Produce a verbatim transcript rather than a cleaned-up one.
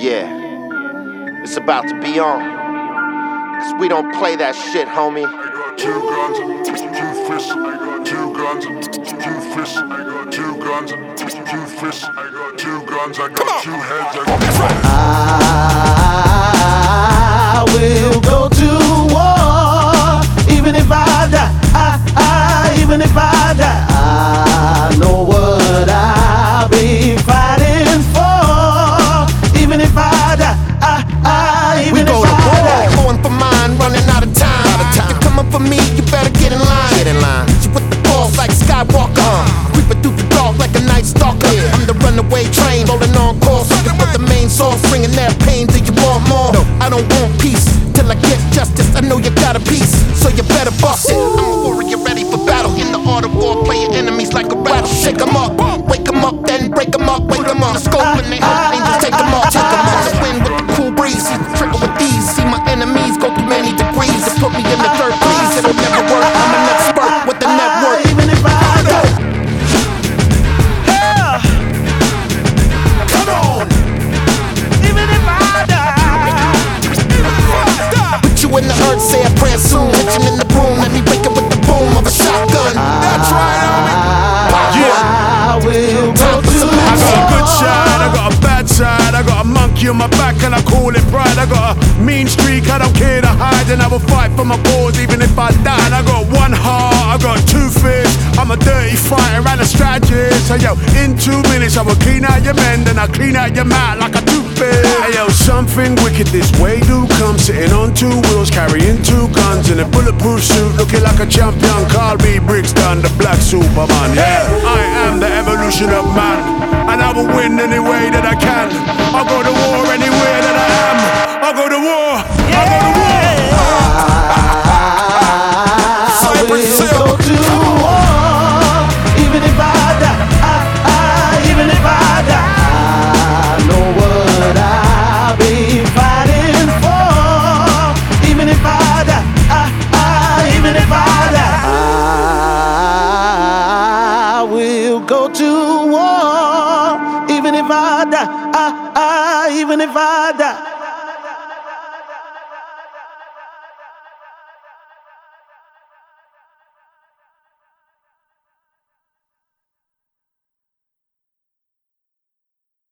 Yeah, it's about to be on. Cause we don't play that shit, homie. I got two guns and two fists. I got two guns and two fists. I got two guns and two fists. I got two guns. I got two heads. I got I will go to war, even if I die. I, I, even if I die. I know what I'll be fighting for, even if I die. I, I, even we if go I to war, die. going for mine, running out of time. Out of time. You come up for me, you better get in line. Get in line. You with the balls like Skywalker, uh. creeping through the dark like a night stalker. Yeah. I'm the runaway train, rolling on course. Looking for the main source, bringing that pain. Do you want more? No, I don't want peace till I get justice. I know you got a piece, so you better bust it. I'm a warrior ready for battle. In the art of war, play your enemies like a rattle. Shake 'em up, wake 'em up, then break 'em up, wake 'em up. Scope and they hope, angels take 'em up, take 'em up. The wind with the cool breeze, trigger with these. See my enemies go through many degrees. To put me in the dirt, please, it'll never work. I'm an expert with the network. Even if I die. Yeah. Come on, Even if I die. put you in the earth, say a prayer soon. Hitching in the broom, let me break it with the boom of a shotgun. That's right, homie. I will go to I got a good side, I got a bad side. I got a monkey on my back and I call it pride. I got a mean streak, I don't care to hide. And I will fight for my cause even if I die. And I got one heart, I got two fists. I'm a dirty fighter and a strategist. So yo, in two minutes I will clean out your men. Then I clean out your mouth like a toothpick. Hey yo, something wicked this way do come. Sitting on two wheels, carrying two guns. In a bulletproof suit, looking like a champion. Carl B. Brixton, the black Superman. Yeah, I am the evolution of man, and I will win any way that I can. I'll go to war anywhere that I am. I'll go to war. I'll go to war. I will go to war, even if I die. I, I, even if I die. I know what I'll be fighting for, even if I die. I, I, even if I die. I will go to war, even if I die. I, I, even if I die.